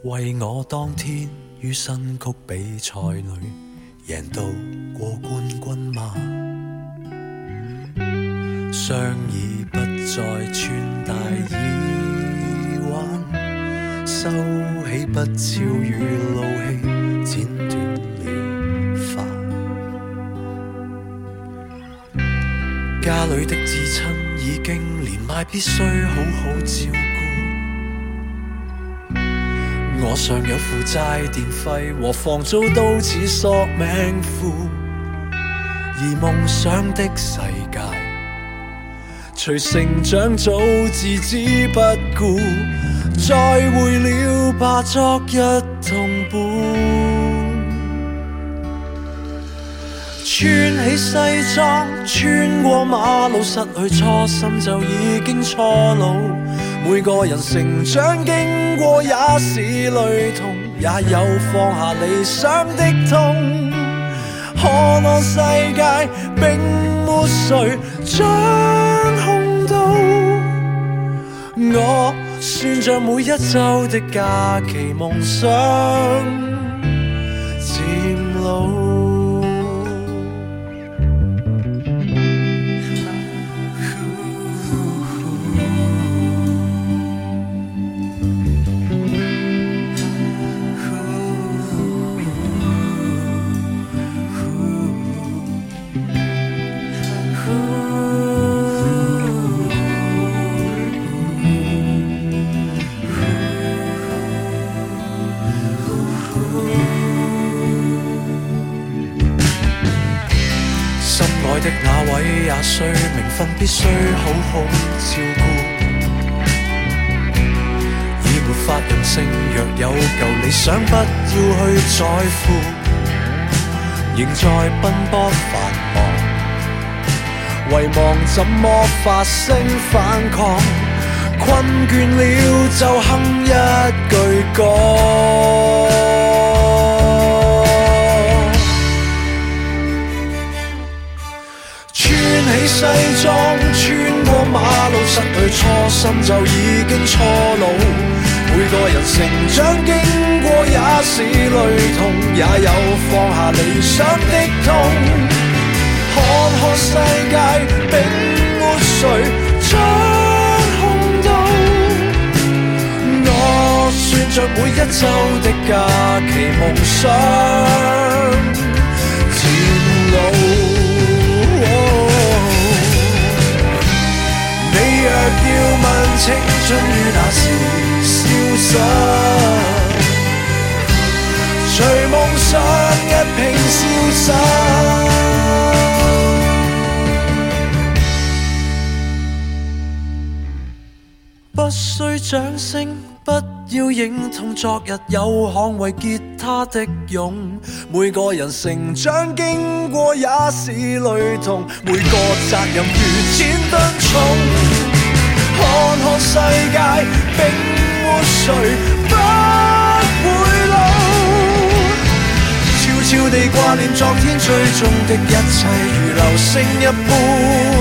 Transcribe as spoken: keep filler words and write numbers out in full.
为我当天于新曲比赛里赢到过冠军吗？双已不再穿戴耳环，收起不超與怒氣，剪斷了髮。家裏的至親已經年邁，必須好好照顧。我尚有負債電費和房租都似索命符，而夢想的世界隨成長早置之不顧，再會了吧昨日同伴。穿起西裝穿過馬路，失去初心就已經初老。每個人成長經過也是累痛，也有放下理想的痛。可我世界並沒誰掌控到，我算着每一週的假期，夢想漸老。的那位也需名分，必須好好照顧。已沒法任性，若有舊理想，不要去在乎。仍在奔波繁忙，遺忘怎麼發聲反抗。困倦了就哼一句歌。穿起西裝穿過馬路，失去初心就已經初老。每個人成長經過也是累痛，也有放下理想的痛。看看世界並沒誰掌控到，我算着每一週的假期，夢想漸老。若要問青春於那時消失，隨夢想一並消失。不需掌聲，不要認同昨日有捍衛吉他的勇。每個人成長經過也是累痛，每個責任如千噸重。看看世界並沒誰不會老，悄悄地掛念昨天追蹤的一切，如流星一般